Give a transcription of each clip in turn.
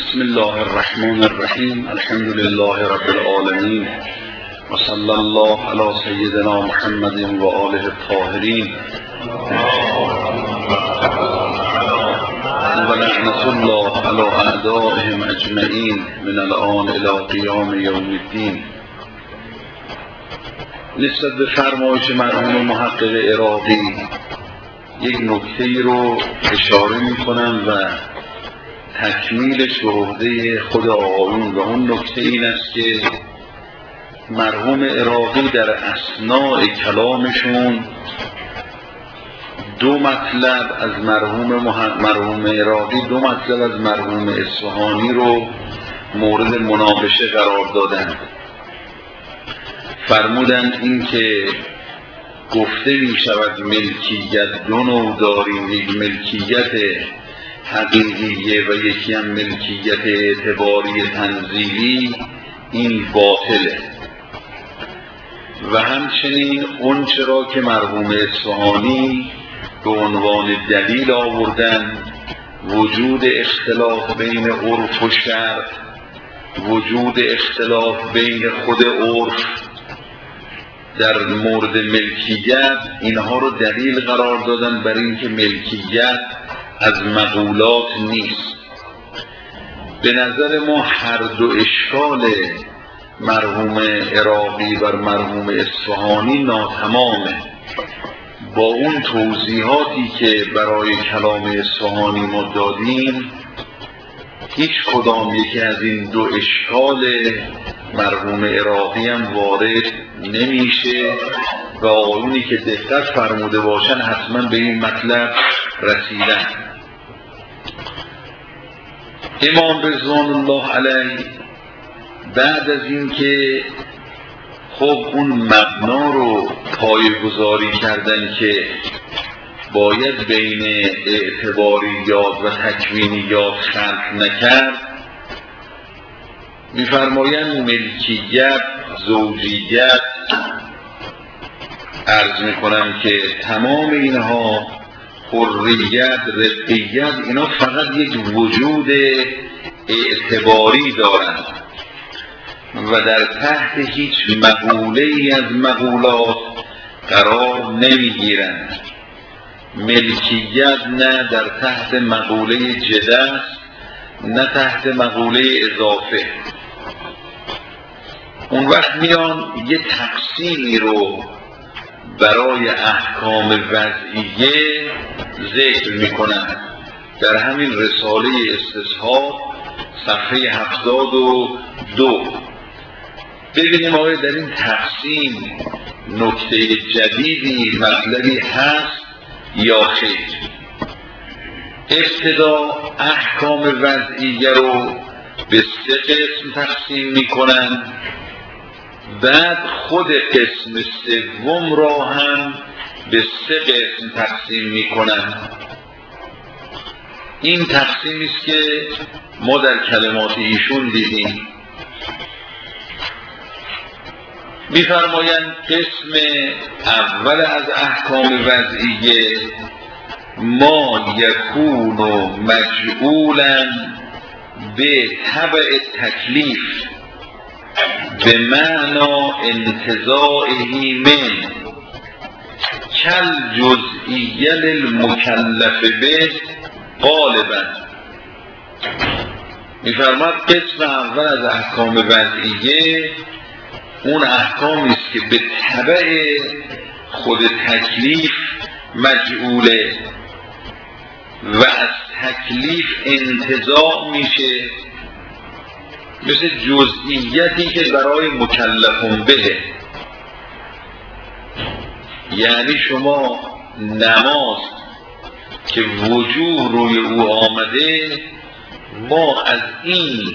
بسم الله الرحمن الرحیم. الحمد لله رب العالمین و صلی الله علی سیدنا محمد و آله الطاهرین و لعنت الله علی اعدائهم اجمعین من الآن الی قیام یوم الدین. نسبت به فرمایش مرحوم محقق عراقی یک نکته رو اشاره می‌کنم و تکمیلش به عهده خود آقایون، و اون نکته این است که مرحوم عراقی در اثناء کلامشون دو مطلب از مرحوم عراقی دو مطلب از مرحوم اصفهانی رو مورد مناقشه قرار دادند. فرمودند این که گفته می شود ملکیت دو نوع داریم، یک ملکیت حقیقیه و یکی هم ملکیت اعتباری تنزیلی، این باطله. و همچنین اون چرا که مرحوم اصفهانی به عنوان دلیل آوردن وجود اختلاف بین عرف و شرع، وجود اختلاف بین خود عرف در مورد ملکیت، اینها رو دلیل قرار دادن بر اینکه ملکیت از مقولات نیست. به نظر ما هر دو اشکال مرحوم عراقی و مرحوم اصفهانی ناتمامه. با اون توضیحاتی که برای کلام اصفهانی ما دادیم، هیچ کدام یکی از این دو اشکال مرحوم عراقی هم وارد نمیشه و آقایونی که دقت فرموده باشن حتما به این مطلب رسیدن. امام رضوان الله علیه بعد از این که خب اون مبنا رو پایه‌گذاری کردن که باید بین اعتباریات و تکوینیات خلط نکرد، می‌فرمایند ملکیت، زوجیت، عرض می‌کنم که تمام اینها، حریت، رقیت، اینا فقط یک وجود اعتباری دارند و در تحت هیچ مقوله‌ای از مقولات قرار نمیگیرند. ملکیت نه در تحت مقوله جده، نه تحت مقوله اضافه. اون وقت میان یه تقسیمی رو برای احکام وضعیه ذکر میکنن در همین رساله استصحاب صفحه 72. ببینیم آیا در این تقسیم نکته جدیدی، مطلبی هست یا خیر. ابتدا احکام وضعیه رو به 3 قسم تقسیم میکنن، بعد خود قسم سوم را هم به 3 قسم تقسیم میکنن. این تقسیمی است که ما در کلمات ایشون دیدیم. می‌فرمایند قسم اول از احکام وضعیه ما یکون مجعولا به تبع تکلیف به معنا انتزاعه من کل جزئیه للمکلف به غالبا. می‌فرماید قسم اول از احکام وضعیه اون احکامی است که به تبع خود تکلیف مجعوله و از تکلیف انتزاع میشه، مثل جزئیاتی که برای مکلفون به. یعنی شما نماز که وجوه روی او آمده، ما از این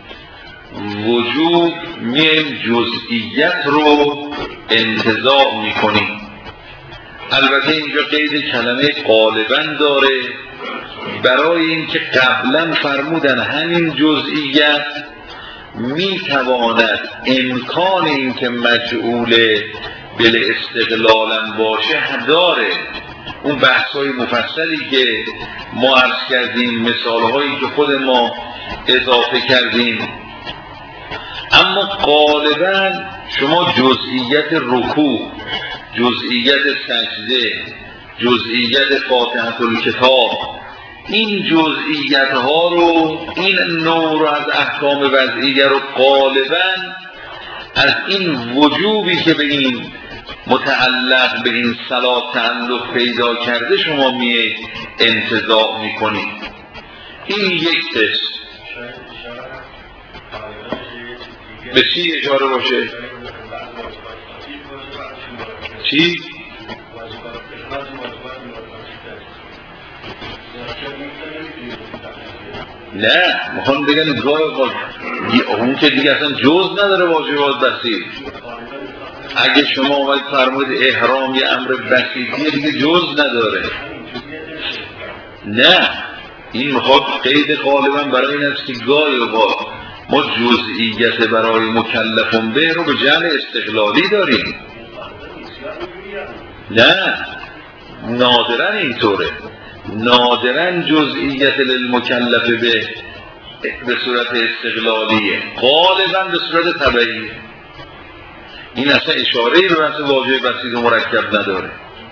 وجود میم جزئیت رو انتزاع میکنیم. البته اینجا قید کلمه غالبا داره، برای اینکه قبلا فرمودن همین جزئیت میتواند امکان اینکه مجعول بل استقلالا باشه داره. اون بحث‌های مفصلی که ما عرض کردیم، مثال‌هایی که خود ما اضافه کردیم. اما غالبا شما جزئیت رکوع، جزئیت سجده، جزئیت فاتحه الکتاب، این جزئیت ها رو، این نوع رو از احکام وضعیه رو غالبا از این وجوبی که به این متعلق به این صلات تعلق پیدا کرده شما می انتزاع میکنید. این یک قسم. به چی اشاره باشه؟ چی؟ نه، میخوام بگن گاه اون که دیگه اصلا جز نداره واجبات بسیط. اگه شما اومد فرمودید احرام یه امر بسیطیه دیگه جز نداره. نه، این میخواد قید غالبا برای این است که گاهی ما جزئیت برای مکلفون به رو به جمع استقلالی داریم. نه، نادرا اینطوره. نادرا جزئیت للمکلف به صورت استقلالیه، غالبا به صورت تبعیه. این اصلا اشاره‌ای به بحث واجب بسیط و مرکب نداره.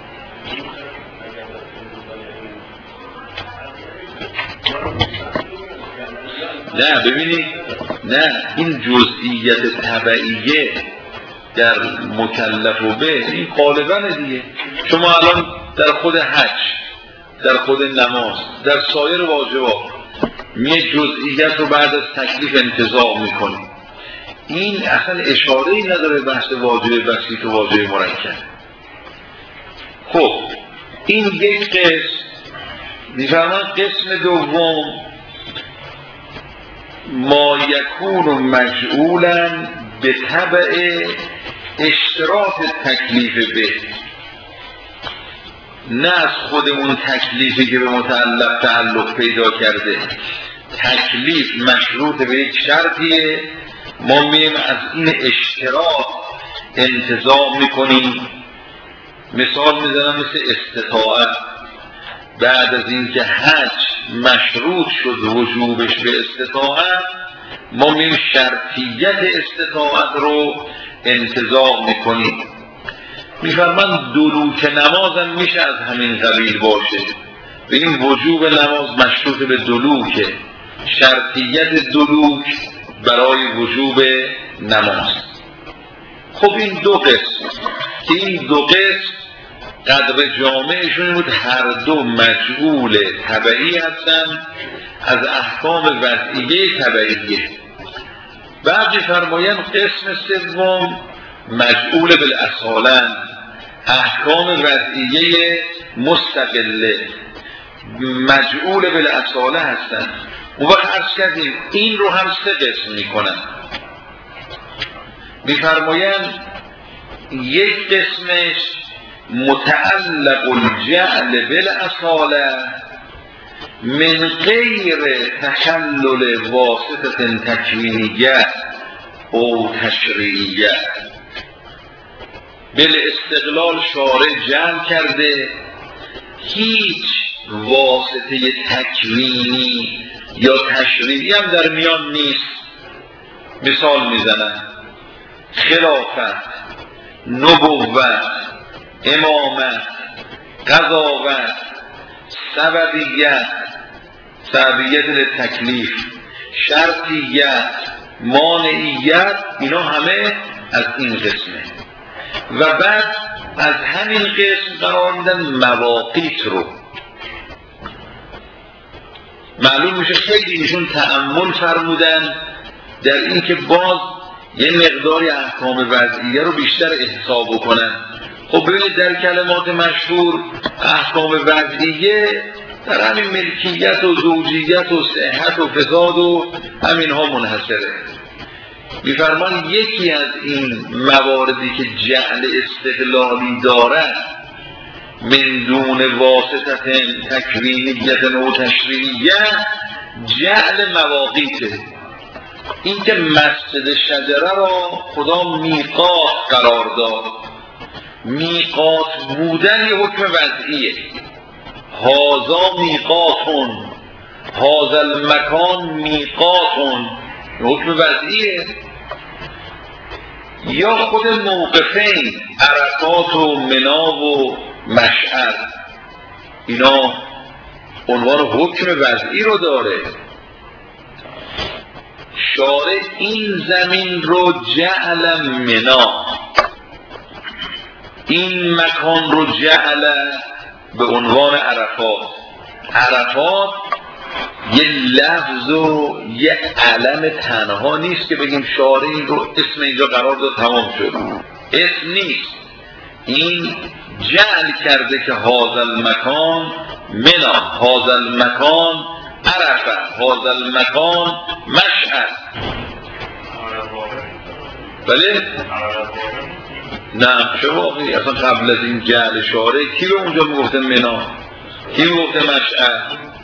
نه ببینید، نه، این جزئیت تبعیه در مکلف و به این غالبا دیگه. شما الان در خود حج، در خود نماز، در سایر واجبات می جزئیت رو بعد از تکلیف انتزاع میکنی. این اصلا اشاره‌ای نداره بحث واجب بسیط و واجب مرکب. خب این یک قسم. میفرمان قسم دوم ما یکون مجعولا به تبع اشتراط تکلیف به، نه از خود اون تکلیفی که به متعلق تعلق پیدا کرده. تکلیف مشروط به یک شرطیه، ما میم از این اشتراط انتزاع میکنیم. مثال میزنم مثل استطاعت. بعد از اینکه حج مشروط شد وجوبش به استطاعت، ما میم شرطیت استطاعت رو انتزاع میکنیم. میفرمان دلوک نمازم میشه از همین قبیل باشه. به این وجوب نماز مشروط به دلوکه، شرطیت دلوک برای وجوب نماز. خب این دو قسم که این دو قسم قدر جامعشون بود هر دو مجعول تبعی هستن از احکام وضعیه تبعیه. بعد فرمایند قسم سوم مجعول بالاصالة، احکام وضعیه مستقله مجعول بالاصالة هستن. اون وقت عرض کردیم این رو هم سه قسم میکنن. میفرمایند یک قسمش متعلق الجعل بالاصالة من غیر تحلل واسطة تکوینیه او تشریعیه. بالاستقلال شارع جمع کرده، هیچ واسطه تکوینی یا تشریعی هم در میان نیست. مثال میزنم خلافت، نبوت، امامت، قضاوت، سببیت، سببیت للتکلیف، شرطیت، مانعیت، اینا همه از این قسمه. و بعد از همین قسم قرار میدن مواقیت رو. معلوم میشه خیلی ایشون تأمل فرمودن در این که باز یه مقداری احکام وضعیه رو بیشتر احساب بکنن. خب ببینید در کلمات مشهور احکام وضعیه در همین ملکیت و زوجیت و صحت و فساد و همین ها منحصره. میفرمان یکی از این مواردی که جعل استقلالی دارد من دون واسطه تکوینیت و تشریعیه جعل مواقیته. این که مسجد شجره را خدا میقات قرار داد. میقات بودن یه حکم وضعیه. هازا میقاتون، هذا المکان میقاتون حکم وضعیه، یا خود موقفین عرفات و منا و مشعر اینا عنوان حکم وضعی رو داره. شارع این زمین رو جعل منا، این مکان رو جعل به عنوان عرفات. عرفات یه لفظ و یه علم تنها نیست که بگیم شارع این رو اسم اینجا قرار داد تمام شد، اسم نیست. این جعل کرده که هذا المکان منا، هذا المکان عرفه، هذا المکان مشعر. بله؟ نه چه واقعی؟ اصلا قبل از این جعل شارع کی به اونجا میگفته منا؟ کی میگفته مشعر؟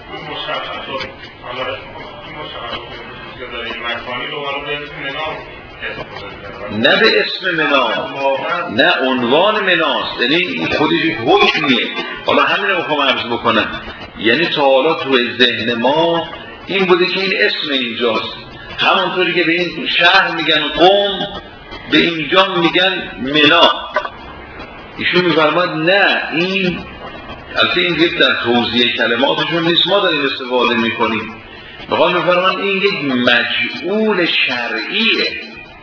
نه به اسم منا، نه عنوان مناست، یعنی این خودش حکمیه. حالا همین رو میخوام عرض بکنم، یعنی تا حالا تو ذهن ما این بوده که این اسم اینجاست، همونطوری که به این شهر میگن قم به اینجا میگن منا. ایشون میفرماد نه، این البته این یک در توضیح کلماتشون نیست، ما داریم استفاده میکنیم. بخوام میفرمان این یک مجعول شرعیه،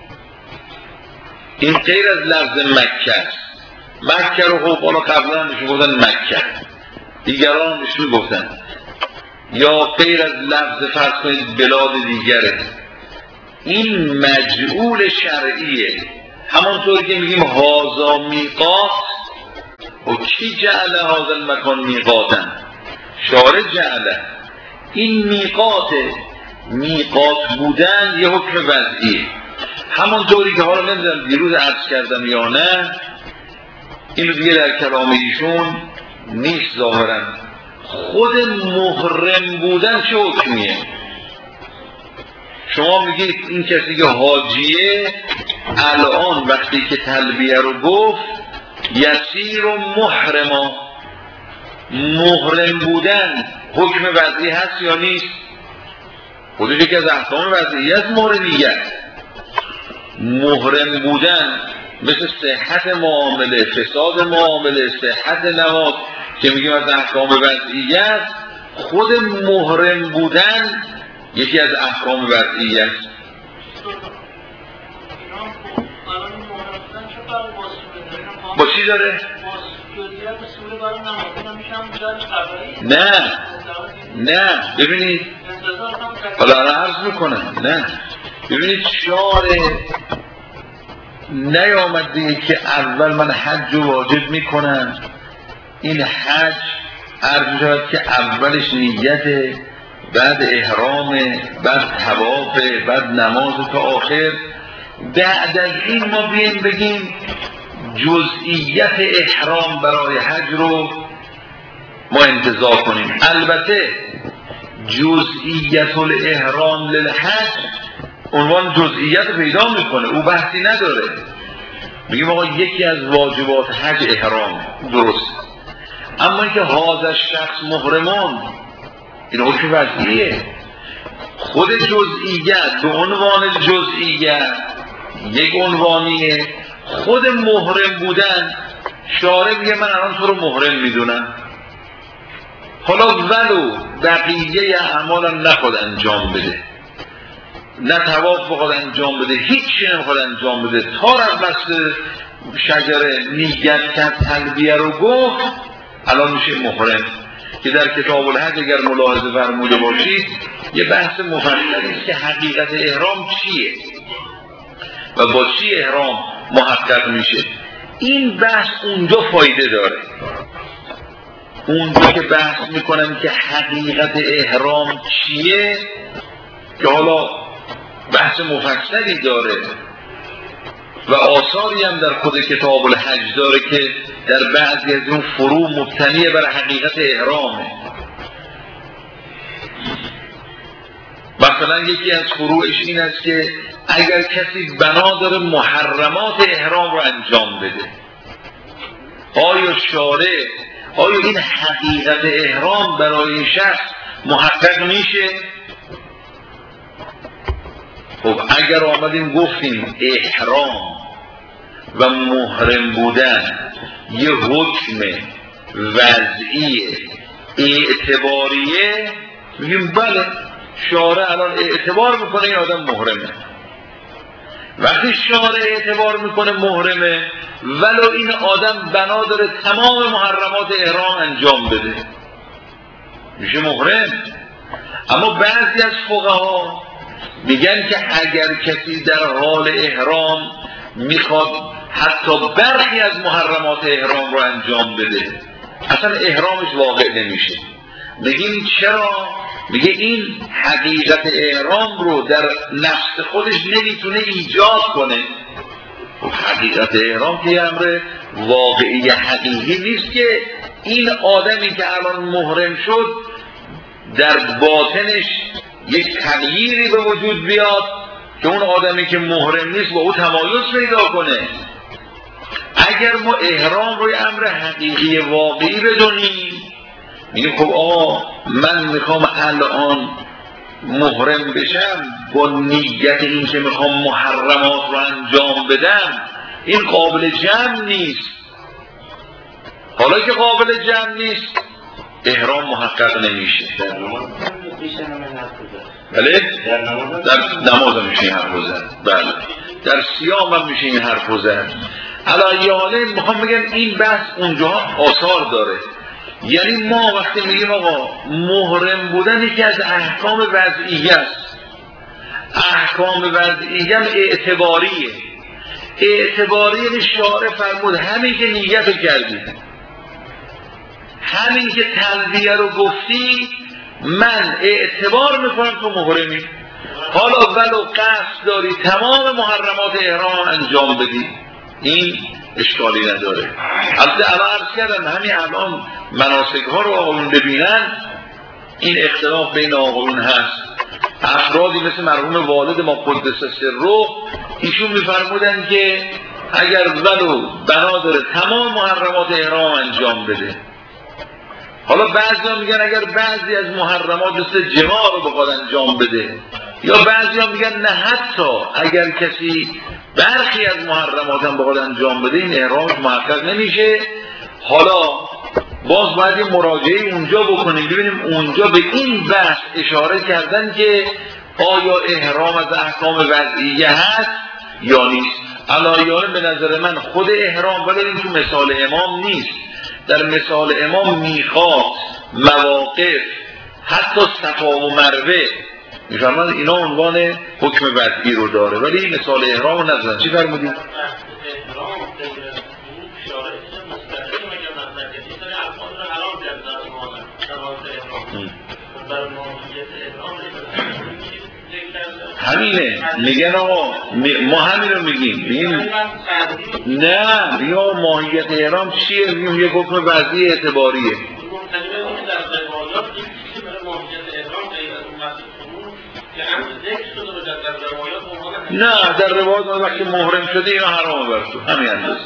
این غیر از لفظ مکه است. مکه رو خب بالا قبلا نشون گفتن مکه، دیگران نشون گفتن، یا غیر از لفظ فرض کنید بلاد دیگره. این مجعول شرعیه، همونطور که میگیم هذا میقات. و کی جعل هذا المکان میقاتن؟ شارع جعله. این میقاته، میقات بودن یه حکم وضعیه، همونطوری که حالا نمیدونم دیروز عرض کردم یا نه، اینو دیگه در کلام ایشون نیست ظاهرا. خود محرم بودن چه حکمیه؟ شما میگید این کسی که حاجیه الان وقتی که تلبیه رو گفت یسیر و محرما، محرم بودن حکم وضعی هست یا نیست؟ خودش یکی از احکام وضعی است. محرمیت، محرم بودن مثل صحت معامله، فساد معامله، صحت نماز که میگیم از احکام وضعیت، خود محرم بودن یکی از احکام وضعیت. با چی داره؟ نه ببینید، حالا عرض میکنم، نه ببینید شارع نیامده که اول من حج رو واجب میکنم، این حج عرض شود که اولش نیته، بعد احرام، بعد طواف، بعد نماز تا آخر. بعد از این ما بیاییم بگیم جزئیت احرام برای حج رو ما انتزاع کنیم. البته جزئیت الاحرام للحج عنوان جزئیت پیدا میکنه، او بحثی نداره، میگیم آقا یکی از واجبات حج احرام، درست. اما اینکه هذا شخص محرمان این حکم وضعیه، خود جزئیت به عنوان جزئیت یک عنوانیه. خود محرم بودن شارع میگه من الان تو رو محرم میدونم، حالا ولو بقیه اعمالم نخواد انجام بده، نه طواف بخواد انجام بده، هیچی نمیخواد انجام بده، تا رفت بسته شجره نیت کرد تلبیه رو گفت الان میشه محرم. که در کتاب الحج اگر ملاحظه فرموده باشید یه بحث مفصلی است که حقیقت احرام چیه و با چی احرام محقق میشه. این بحث اونجا فایده داره، اونجا که بحث میکنم که حقیقت احرام چیه، که حالا بحث مفصلی داره و آثاری هم در خود کتاب الحج داره که در بعضی از اون فروع مبتنیه بر حقیقت احرامه. مثلا یکی از فروعش این است که اگر کسی بنا داره محرمات احرام رو انجام بده، آیا شارع، آیا این حقیقت احرام برای شخص محقق میشه؟ خب اگر آمدیم گفتیم احرام و محرم بودن یه حکم وضعی اعتباریه، میگیم بله شارع الان اعتبار میکنه این آدم محرمه. وقتی شارع اعتبار میکنه محرمه ولو این آدم بنا داره تمام محرمات احرام انجام بده میشه محرم. اما بعضی از فقها میگن که اگر کسی در حال احرام میخواد حتی برخی از محرمات احرام رو انجام بده اصلا احرامش واقع نمیشه. بگیم چرا؟ میگه این حقیقت احرام رو در نفس خودش نمیتونه ایجاد کنه. حقیقت احرام که امر واقعی حقیقی نیست که این آدمی که الان محرم شد در باطنش یک تغییری به وجود بیاد که اون آدمی که محرم نیست با او تمایز پیدا کنه. اگر ما احرام روی امر حقیقی واقعی بدونیم میگیم خب آقا من میخوام الان محرم بشم با نیت این که میخوام محرمات رو انجام بدم، این قابل جمع نیست. حالا که قابل جمع نیست احرام محقق نمیشه. بله؟ در نماز هم میشه این حرف زد. بله. در صیام هم میشه این حرف زد. علی حاله میخوام بگم این بحث اونجا آثار داره. یعنی ما وقتی میگیم آقا محرم بودن یکی از احکام وضعیه است. احکام وضعیه هم اعتباریه. اعتباریه شارع فرمود همین که نیت کردی، همین که تلبیه رو گفتی من اعتبار میکنم تو محرمی. حالا ولو قصد داری تمام محرمات احرام انجام بدی این اشکالی نداره. البته الان عرض کردم همین الان مناسک ها رو آقایون ببینن این اختلاف بین آقایون هست. افرادی مثل مرحوم والد ما قدس سره ایشون میفرمودن که اگر ولو بنا داره تمام محرمات احرام انجام بده. حالا بعضی ها میگن اگر بعضی از محرمات مثل جماع رو بخواد انجام بده، یا بعضی ها میگن نه حتی اگر کسی برخی از محرمات هم بخواد انجام بده این احرامش محقق نمیشه. حالا باز باید یه مراجعه اونجا بکنیم ببینیم اونجا به این بحث اشاره کردن که آیا احرام از احکام وضعیه هست یا نیست. علایانه به نظر من خود احرام ولی این تو مثال امام نیست. در مثال امام میقات، مواقف، حتی صفا و مروه میفرمان اینا عنوان حکم وضعی رو داره ولی مثال احرام رو نزدن. چی فرمودید؟ همینه میگن آقا ما همین رو میگیم نه یا ماهیت احرام چیه؟ میگیم یه حکم وضعی اعتباریه. نه در روایات وقتی محرم شده اینا حرام بر تو همین اندازه.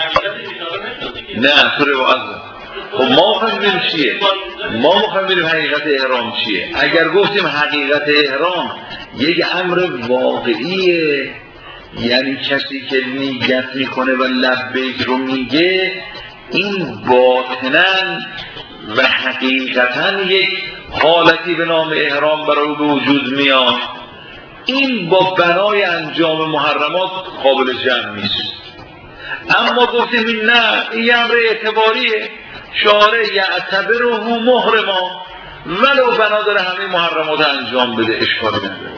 نه تو روایات خب ما میخوایم ببینیم چیه؟ ما میخوایم ببینیم حقیقت احرام چیه؟ اگر گفتیم حقیقت احرام یک امر واقعیه یعنی کسی که نیت میکنه و لبیک رو میگه این باطناً و حقیقتاً یک حالتی به نام احرام برای به وجود میاد. این با بنای انجام محرمات قابل جمع نیست. اما گفتیم این نه این امر اعتباریه شارع یعتبره محرما ولو بنا داره همه محرمات انجام بده اشکالی نداره.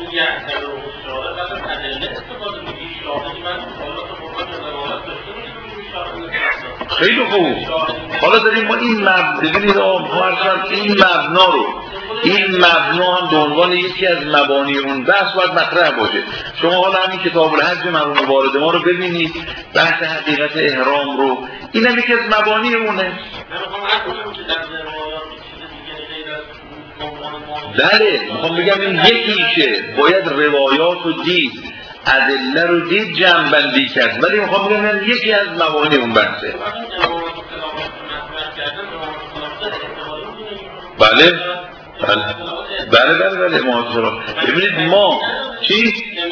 خیلی خوب. حالا داریم ما این این مبنا هم به عنوان یکی از مبانی اون بحث باید مطرح باشه. شما حالا همین کتاب الحج مرحوم والد ما رو ببینید بحث حقیقت احرام رو این هم یکی از مبانی اونه. بله میخوام بگم این یکیشه باید روایات رو دید ادله رو دید جمع بندی کرد ولی میخوام بگم این یکی از مبانی اون بحثه. بله بله بله امامت را. ببینید ما چی؟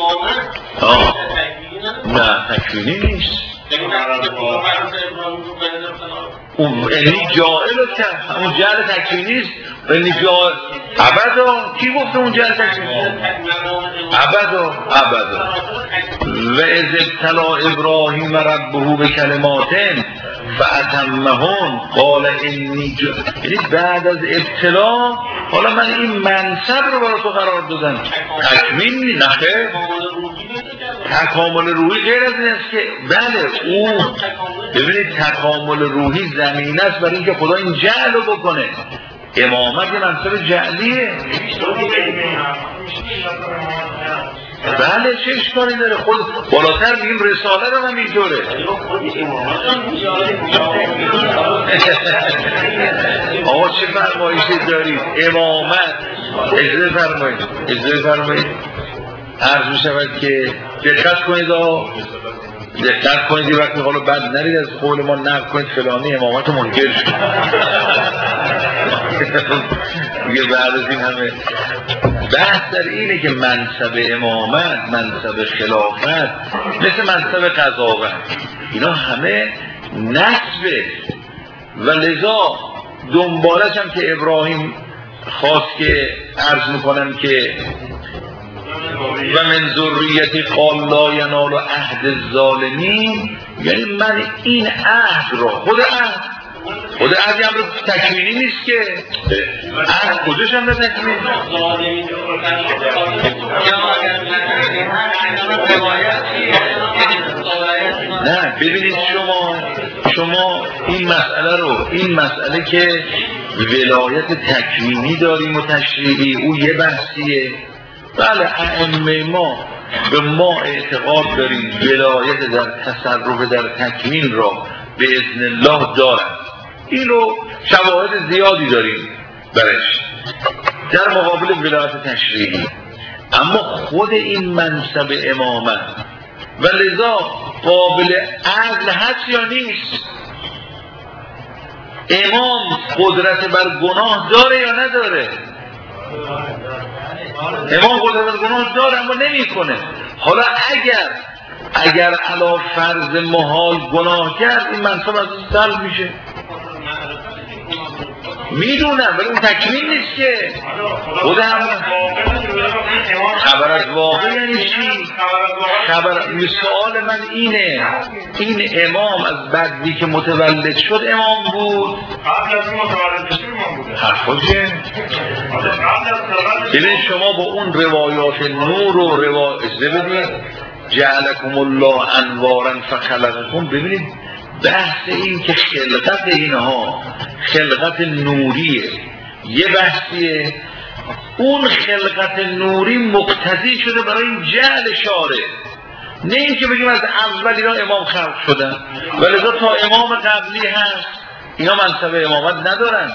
نه تکوینی نیست. اون یعنی جاهل رو کرد، اون جهل تکوینی نیست. یعنی جاهل ابدا. کی گفته اون جهل تکوینی؟ ابدا. و اذ ابتلی ابراهیم ربه بکلمات فاتمهن قال انی یعنی بعد از ابتلا حالا من این منصب رو برای تو قرار دادم. تکوین نخه تکامل روحی غیر از این است که بله او ببینید تکامل روحی زمینه است برای اینکه خدا این جعل رو بکنه. امامت یه منصب جعلیه. بله چه اشکالی داره؟ خود بالاتر میگیم رساله رو هم اینطوره. آقا چه فرمایشی دارید؟ امامت اجازه فرمایید عرض می شود که دقت کنید وقتی حالا بعد نرید از قول ما نقل کنید فلانی امامت منکر شد. دیگه بعد از این همه بحث در اینه که منصب امامت، منصب خلافت، مثل منصب قضاوت، اینا همه نسبه و لذا دنبالش هم که ابراهیم خواست که عرض میکنم که و من ذریتی قال لا ینال عهد الظالمین، یعنی من این عهد را خود عهدی هم رو تکوینی نیست که عهد کجاش هم رو تکوینی نه. ببینید شما این مسئله که ولایت تکوینی داریم و تشریعی او یه بحثیه. بله ائمه ما به ما اعتقاد داریم ولایت در تصرف در تکوین را به اذن الله دارند. این رو شواهد زیادی داریم برش در مقابل ولایت تشریعی. اما خود این منصب امامت و لذا قابل عدل هست یا نیست؟ امام قدرت بر گناه داره یا نداره؟ امام قدرت بر گناه داره اما نمی کنه. حالا اگر علی فرض محال گناه کرد این منصب از این سلب میشه. میدونم ولی اون تکمیل نیست که خود هم خبر از واقع یعنی چی؟ سوال من اینه این امام از بدوی که متولد شد امام بود؟ قبل از این متولد بشه امام بود. حرفا چیه؟ ببین شما با اون روایات نور و روایات بدید جعلکم الله انوارا فخلقکم. ببینید بحث این که خلقت اینها خلقت نوریه یه بحثیه. اون خلقت نوری مقتضی شده برای این جعل شاره، نه این که بگیم از اول اینا امام خلق شدن ولذا تا امام قبلی هست اینا منصب امامت ندارن.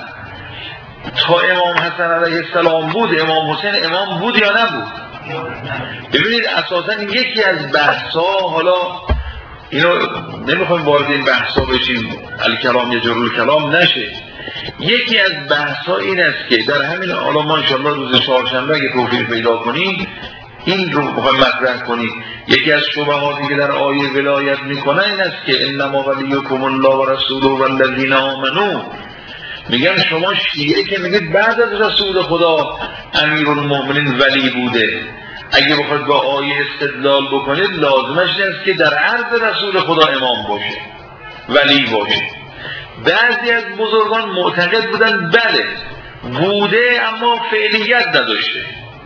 تا امام حسن علیه السلام بود امام حسین امام بود یا نبود؟ ببینید اساسا یکی از بحثا، حالا اینو نمیخوایم وارد این بحثا بشیم الکلام یجر الکلام نشه، یکی از بحثا این است که در همین حالا ما انشاءالله روز چهارشنبه اگه توفیق پیدا کنیم این رو میخوایم مطرح کنیم. یکی از شبهاتی که در آیه ولایت میکنه این است که انما ولیکم الله و رسوله والذین آمنوا. میگن شما شیعه که میگید بعد از رسول خدا امیرالمؤمنین ولی بوده، اگه بخواید با آیه استدلال بکنید لازمش است که در عرض رسول خدا امام باشه ولی باشه. بعضی از بزرگان معتقد بودن بله بوده اما فعلیت نداشته.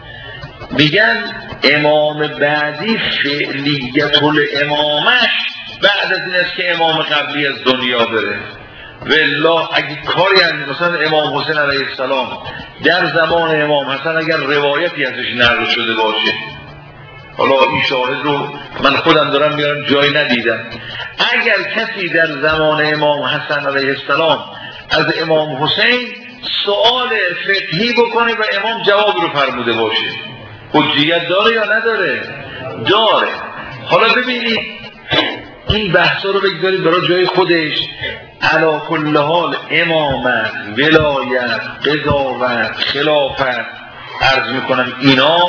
میگن امام بعدی فعلیت الامامش بعد از این است که امام قبلی از دنیا بره. والله اگه کاری هست مثلا امام حسین علیه السلام در زمان امام حسن اگر روایتی ازش نقل شده باشه، حالا این شاهد رو من خودم دارم میارم جای ندیدم، اگر کسی در زمان امام حسن علیه السلام از امام حسین سوال فقهی بکنه و امام جواب رو فرموده باشه حجیت داره یا نداره؟ داره. حالا ببینید این بحثا رو بگذارید برای جای خودش. علی کل حال امامت، ولایت، قضاوت، خلافت عرض میکنم اینا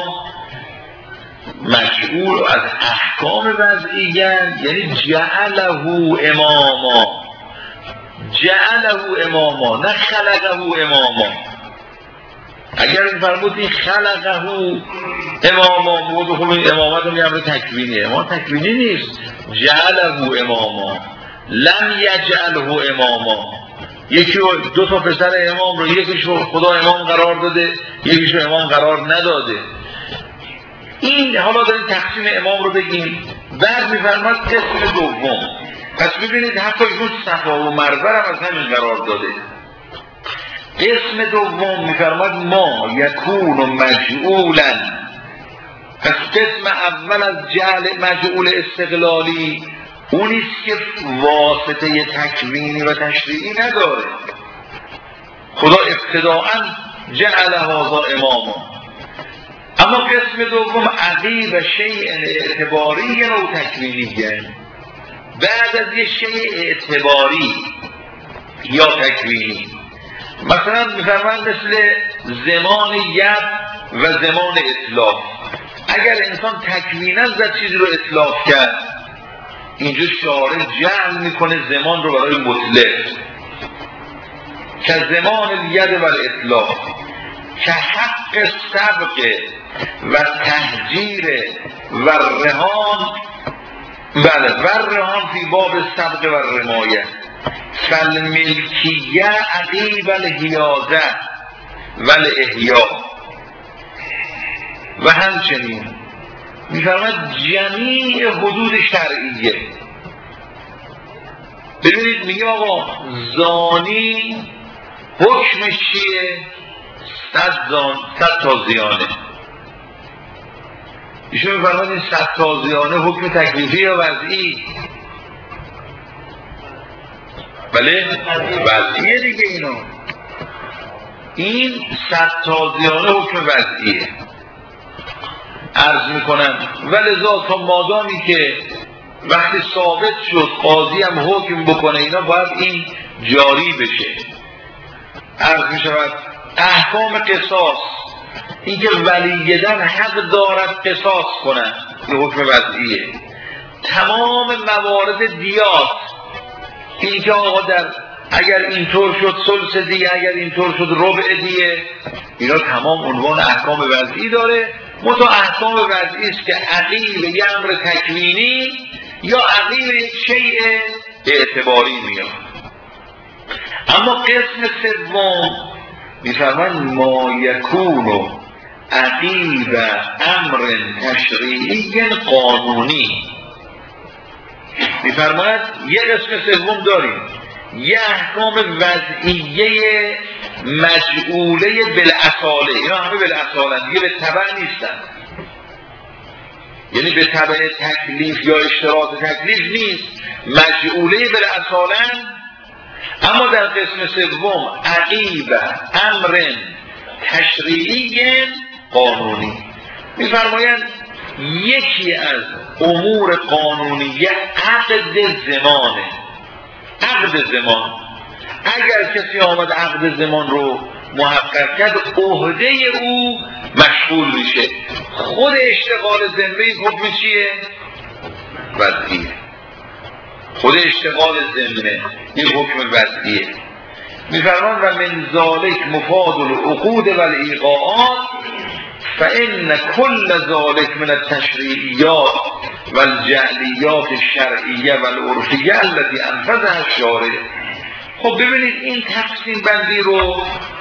مجعول از احکام وضعیه، یعنی جعله اماما، جعله اماما نه خلقه اماما. اگر این فرمودی خلقه اماما بود، خب این امامت هم یه امر تکوینیه، امام تکوینی نیست. جعله اماما لم یجعله اماما. یکی دو تا پسر امام رو، یکیشو خدا امام قرار داده، یکیشو امام قرار نداده. این حالا داریم تقسیم امام رو بگیم. بعد میفرماد قسم دوم. پس ببینید حتی ایشون صفا و مروه هم از همین قرار داده. قسم دوم میفرماد ما یکون مجعولا. پس قسم اول از جعل مجعول استقلالی اونیست که واسطه تکوینی و تشریعی نداره. خدا ابتداءً جعل هذا اماما. اما قسم دوم عقیب شیء اعتباری و تکوینی، بعد از یه شیء اعتباری یا تکوینی، مثلا میفرمان مثل زمان ید و زمان اطلاق. اگر انسان تکوینا زد چیزی رو اطلاق کرد، اینجا شارع جعل میکنه زمان رو برای مطلق، که زمان ید و اطلاق، که حق سبق و تهجیر و رهان، بله و رهان فی باب سبق و رمایه، فالملکیه عقیب الحیازه و الاحیا. و همچنین میفرماید جمیع حدود شرعیه. ببینید میگه آقا زانی حکمش چیه؟ 100 تازیانه. ایشون میفرماید این 100 تازیانه حکم تکلیفی یا وضعی؟ بله وضعیه دیگه. این 100 تازیانه حکم وضعیه. عرض میکنم ولذا تا مادامی که وقتی ثابت شد قاضی هم حکم بکنه اینا باید این جاری بشه. عرض میشود احکام قصاص، اینکه ولیدن حق دارد قصاص کنن، این حکم وضعیه. تمام موارد دیات، اینکه آقا در اگر اینطور شد ثلث دیه، اگر اینطور شد ربع دیه، اینا تمام عنوان احکام وضعی داره. منتها احکام وضعی است که عقیب یه امر تکوینی یا عقیب یک شیء اعتباری میاد. اما قسم سوم میفرمان ما یکون عقیب امر تشریعی قانونی. میفرماید یه قسم سوم داریم، یه احکام وضعیه مجعوله بالاصاله. اینا همه بالاصاله دیگه، به تبع نیستن، یعنی به تبع تکلیف یا اشتراط تکلیف نیست، مجعوله بالاصاله. اما در قسم سوم عقیب امر تشریعی قانونی. میفرمایند یکی از امور قانونی عقد زمانه. عقد زمان، اگر کسی آمد عقد زمان رو محقق کرد، عهده او مشغول میشه. خود اشتغال ذمه حکم چیه؟ وضعیه. خود اشتغال ذمه این حکم وضعیه. میفرمان و من ذالک مفاد العقود و الایقاعات فان کل ذالک من التشریعیات و الجعلیات الشرعیه و العرفیه التي انفذها الشارع. خب ببینید این تقسیم بندی رو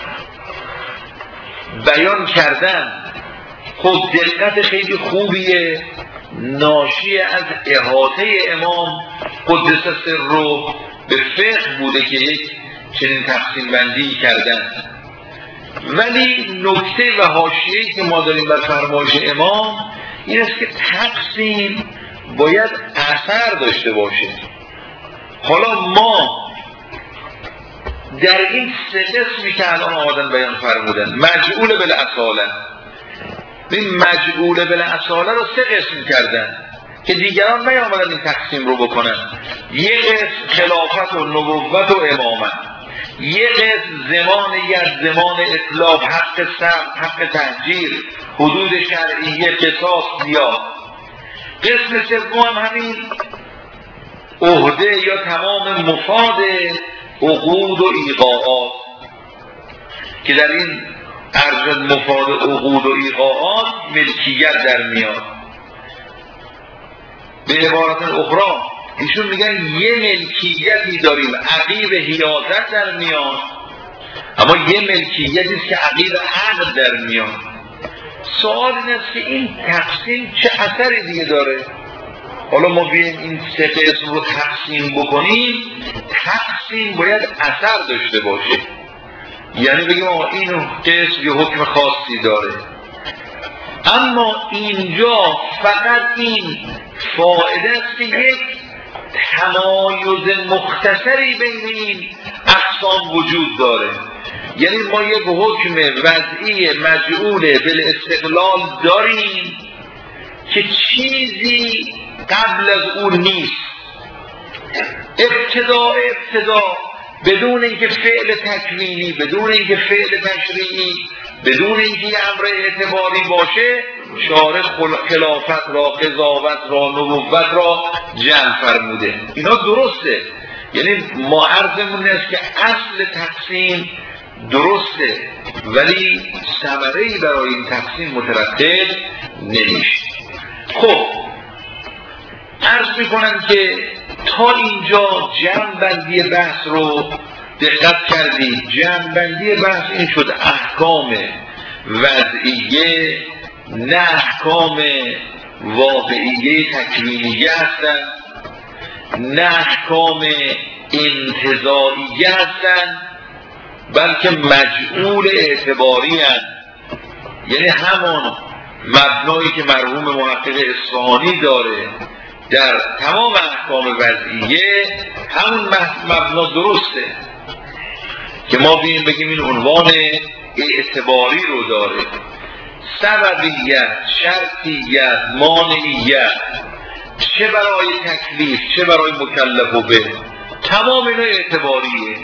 بیان کردن، خب دقت خیلی خوبیه، ناشی از احاطه امام قدس سره به فقه بوده که یک چنین تقسیم بندی کردن. ولی نکته و حاشیه‌ای که ما داریم بر فرمایش امام این است که تقسیم باید اثر داشته باشه. حالا ما در این سه قسمی که الان آمدن بیان فرمودن، مجعول بالاصاله، این مجعول بالاصاله رو سه قسم کردن که دیگران نیامدن این تقسیم رو بکنن. یک قسم خلافت و نبوت و امامت، یه قسم زمان زمان اطلاق، حق سبت، حق تهجیر، حدود شرعیه، قصاص، زیاد. قسم سوم هم همین عهده یا تمام مفاد عقود و ایقاعات که در این عرض مفاد عقود و ایقاعات ملکیت در میاد. به عبارت اخرى ایشون میگن یه ملکیتی داریم عقیب حیازت در میاد، اما یه ملکیتی است که عقیب عقد در میاد. سوال این است که این تقسیم چه اثری دیگه داره؟ حالا ما بیاییم این سه قسم رو تقسیم بکنیم، تقسیم باید اثر داشته باشه، یعنی بگیم این قسم یه حکم خاصی داره. اما اینجا فقط این فایده است که یک تمایز مختصری بین این اقسام وجود داره، یعنی ما یک حکم وضعی مجعول بالاستقلال داریم که چیزی قبل از اون نیست. ابتدا بدون اینکه فعل تکوینی، بدون اینکه فعل تشریعی، بدون اینکه یه امر اعتباری باشه، شارع خلافت را، قضاوت را، نبوت را جمع فرموده. اینا درسته، یعنی ما عرضمون است که اصل تقسیم درسته، ولی ثمره‌ای برای این تقسیم مترتب نمیشه. خب عرض میکنم که تا اینجا جمع‌بندی بحث رو دقت کردید. جمع‌بندی بحث این شد احکام وضعیه نه احکام واقعیه تکوینیه هستن، نه احکام انتزاعیه هستن، بلکه مجعول اعتباری هستن. یعنی همان مبنایی که مرحوم محقق اصفهانی داره در تمام احکام وضعیه، همون مبنا درسته که ما بگیم این عنوان اعتباری رو داره. سببیت، شرطیت، مانعیت، چه برای تکلیف چه برای مکلف و به، تمام اینا اعتباریه.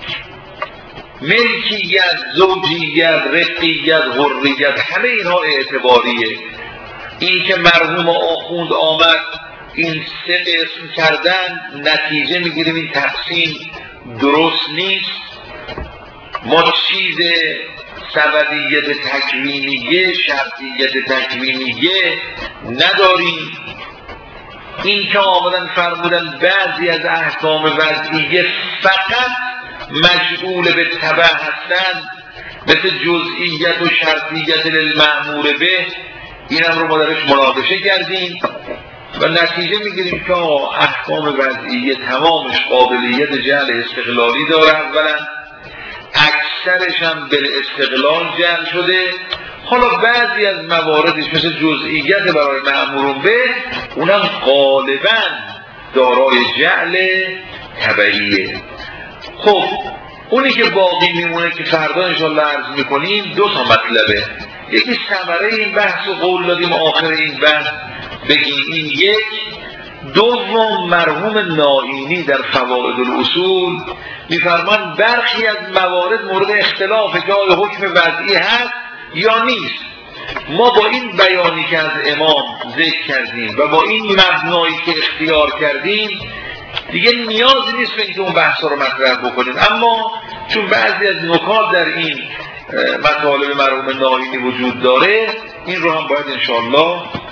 ملکیت، زوجیت، رقیت، حریت، همه اینها اعتباریه. این که مرحوم آخوند آمد این سه قسم کردن، نتیجه میگیریم این تقسیم درست نیست. ما چیز سببیت تکوینیه، شرطیت تکوینیه نداریم. این که آمدن فرمودن بعضی از احکام وضعیه فقط مجعول به تبع هستند، مثل جزئیت و شرطیت للمأمور به، این هم رو ما درش مناقشه کردیم و نتیجه میگیریم که احکام وضعیه تمامش قابلیت جعل استقلالی داره. اولا اکثرش هم به استقلال جعل شده. حالا بعضی از مواردش مثل جزئیت برای مأمورون به، اونم غالبا دارای جعل تبعیه. خب اونی که باقی میمونه که فردا انشالله عرض میکنیم دو تا مطلبه. یکی ثمره این بحث و قول دادیم آخر این بحث بگیم این یک. دوم مرحوم نائینی در فوائد الاصول میفرمان برخی از موارد مورد اختلاف که آیا حکم وضعی هست یا نیست. ما با این بیانی که از امام ذکر کردیم و با این مبنایی که اختیار کردیم دیگه نیازی نیست به اینکه اون بحثا رو مطرح بکنیم، اما چون بعضی از نکات در این مطالب مرحوم نائینی وجود داره، این رو هم باید انشاءالله